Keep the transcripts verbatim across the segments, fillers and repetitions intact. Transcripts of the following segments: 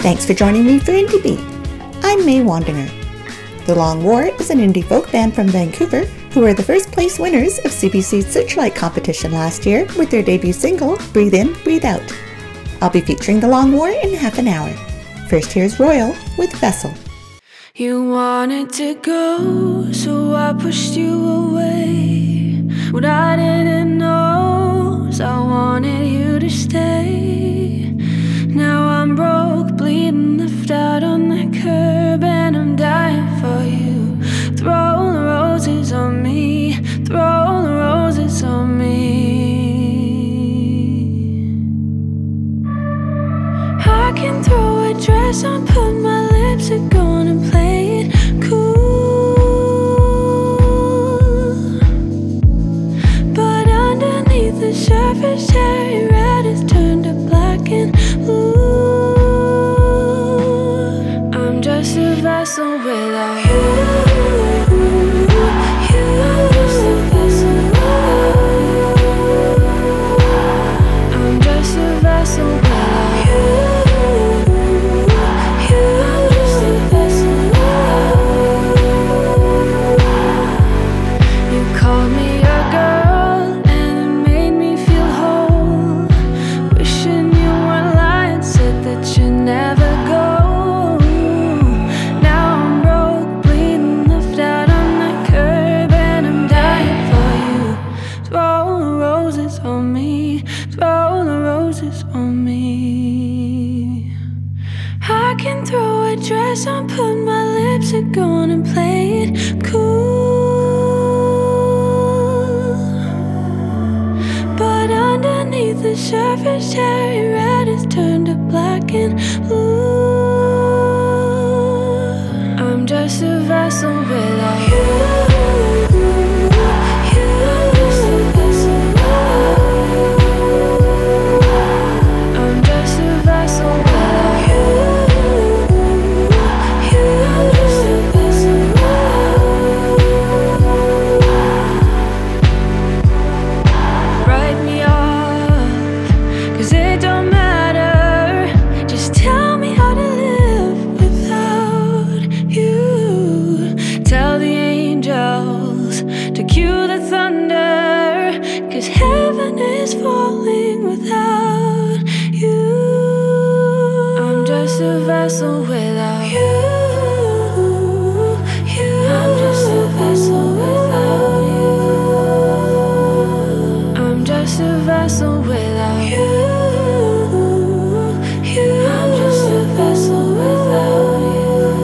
Thanks for joining me for Indie Beat. I'm May Wandinger. The Long War is an indie folk band from Vancouver who were the first place winners of C B C's Searchlight competition last year with their debut single, Breathe In, Breathe Out. I'll be featuring The Long War in half an hour. First, here's Royal with Vessel. You wanted to go, so I pushed you away. What I didn't know is I wanted you to stay. Now I'm broke, bleeding, left out on the curb, and I'm dying for you. Throw the roses on me, throw the roses on me. I can throw a dress on, put my lipstick on and play it cool. But underneath the surface, cherry red is turned to black and blue. I'm just a vessel without you. I'm just a vessel without you. I'm just a vessel without you. I put my lipstick on and play it cool. But underneath the surface, cherry red is turned to black and blue. I'm just a vessel without you. I'm just a vessel without you. Vessel without you. You. I'm just a vessel without you. I'm just a vessel without you. You. I'm just a vessel without you.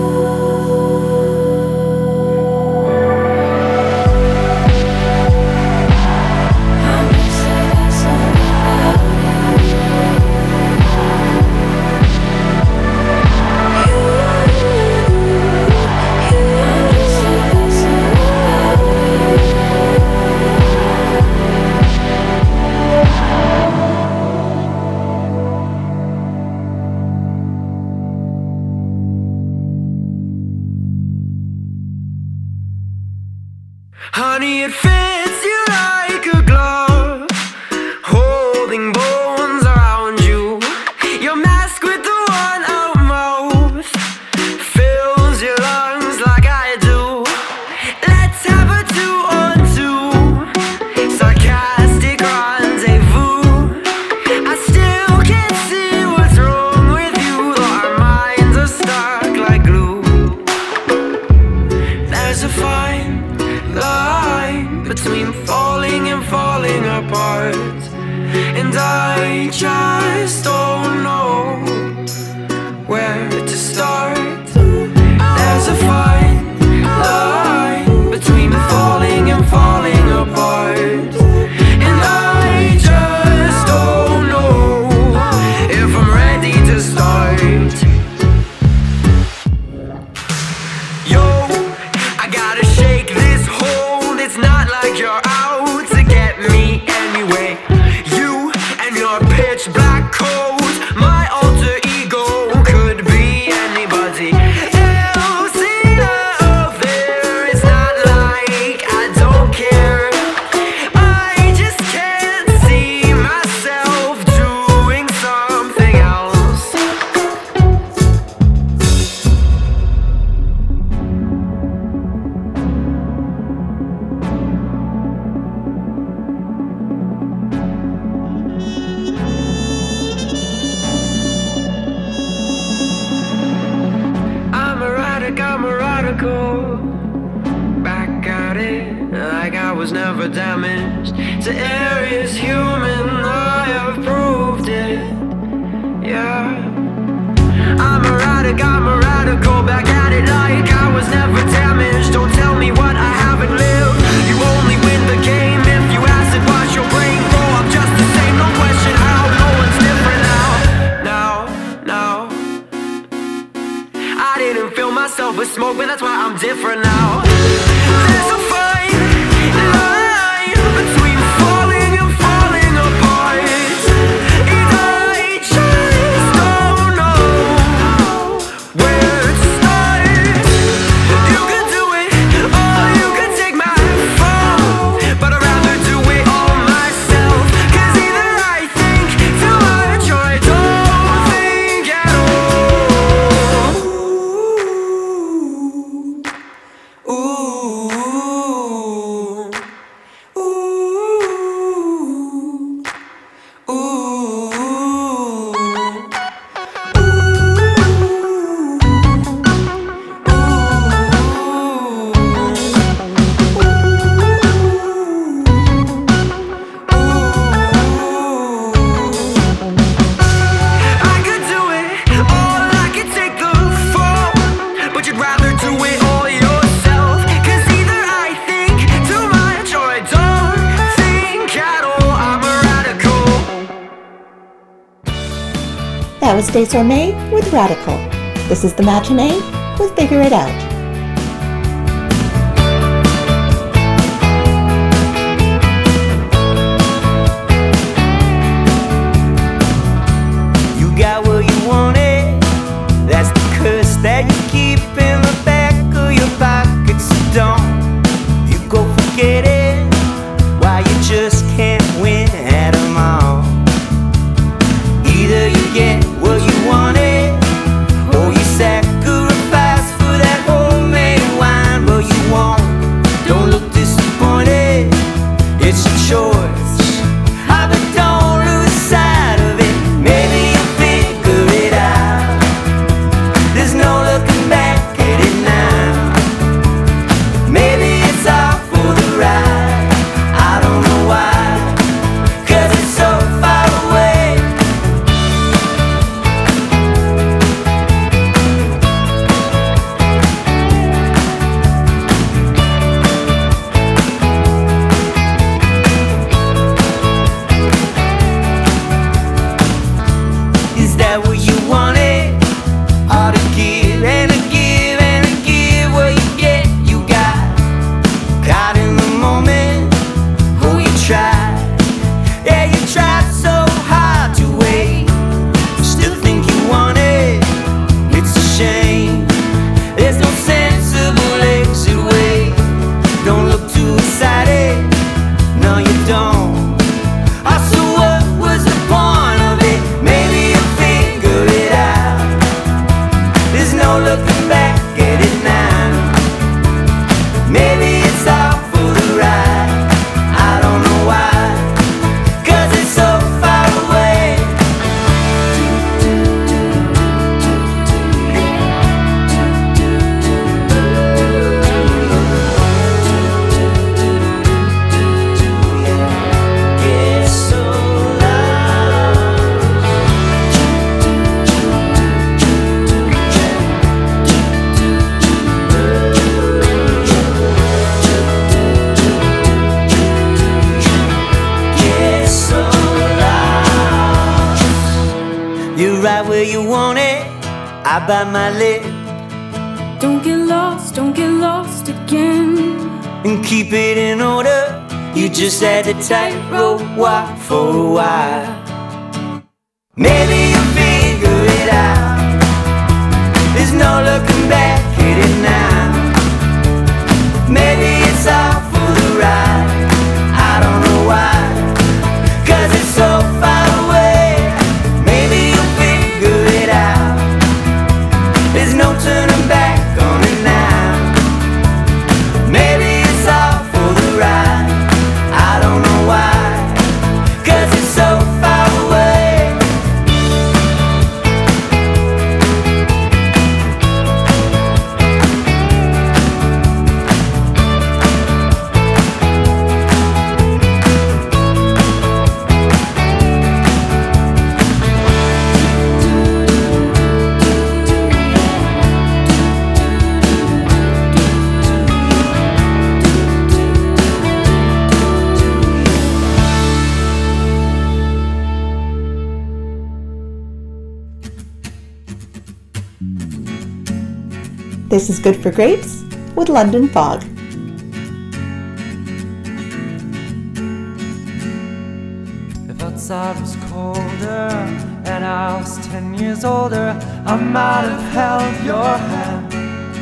I'm just a vessel without you. Honey, it fits you like a glove, holding bones around you. Your mask with the one-out mouth fills your lungs like I do. Let's have a two-on-two, sarcastic rendezvous. I still can't see what's wrong with you, though our minds are stuck like glue. There's a fine line between falling and falling apart, and I just don't know where to start. There's a fine line between falling and falling apart, and I just don't know if I'm ready to start. Yo, I gotta shake this hold. It's not like you're out to get me anyway. You and your pitch black coat, my alter ego could be anybody else out there. It's not like I don't care. I just can't see myself doing something else. was never damaged. To err is human, I have proved it. Yeah, I'm erratic, I'm a radical, back at it like I was never damaged. Don't tell me what I haven't lived. You only win the game if you acid watch your brain grow. I'm just the same, no question how. No one's different now. Now, now I didn't fill myself with smoke, but that's why I'm different now. There's a fine line between falling and falling apart, and I just don't know where to start. You can do it, or you can take my fall, but I'd rather do it all myself. Cause either I think too much or I don't think at all. Ooh, ooh, ooh, ooh. I could do it, or I could take the fall, but you'd rather do it all yourself. Cause either I think too much or I don't think at all. I'm a radical. That was Desormais with Radical. This is The Matinee with Figure It Out. You got what you wanted. That's the curse that you keep in the back of your pocket. So don't you go forget it. Why you just can't win at them all. Either you get what you wanted, or you sacrifice for that homemade wine. But you won't. Don't look disappointed. It's your choice. Ah, but don't lose sight of it. Maybe you'll figure it out. There's no looking back at it now. Maybe it's all for the ride. I don't know why, cause it's so far away. Is that what you wanted? All to give and to give and to give. What you get, you got. Caught in the moment. Oh, you tried. Yeah, you tried so hard to wait. Still think you want it. It's a shame. There's no sensible exit way. Don't look too excited. No, you don't. Also, what was the point of it? Maybe you'll figure it out. There's no looking back at it now. Maybe it's all for the ride. I don't know why, cause it's so far away. Get so Get so lost. You're right where you want it. I bite my lip Don't get lost, don't get lost again. and keep it in order. You just had to tightrope walk for a while. Maybe you'll figure it out. There's no looking back at it now. Maybe it's all for the ride. I don't know why, cause it's so far away. Maybe you'll figure it out. There's no turning back on it now. Maybe it's all for the ride. I don't know why, cause it's so far away. This is Good for Grapes with London Fog. If outside was colder and I was ten years older, I might have held your hand.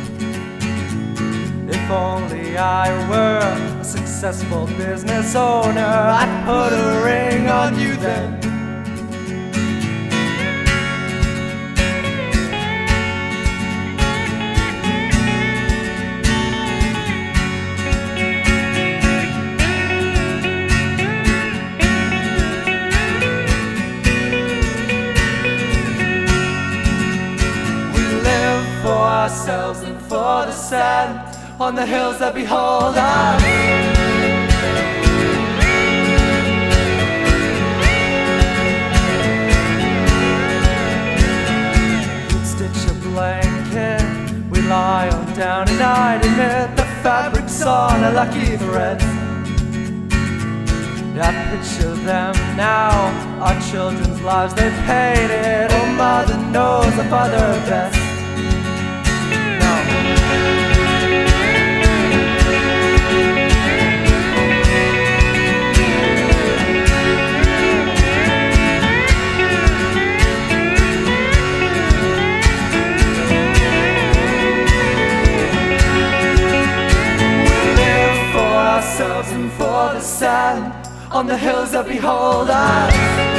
If only I were a successful business owner, I'd put a ring on you then. Ourselves and for the sand on the hills that behold us. We'd stitch a blanket, we lie on down and I'd admit the fabric's on a lucky thread. I picture them now, our children's lives they painted. Oh, mother knows the father best. And for the sand on the hills that behold us.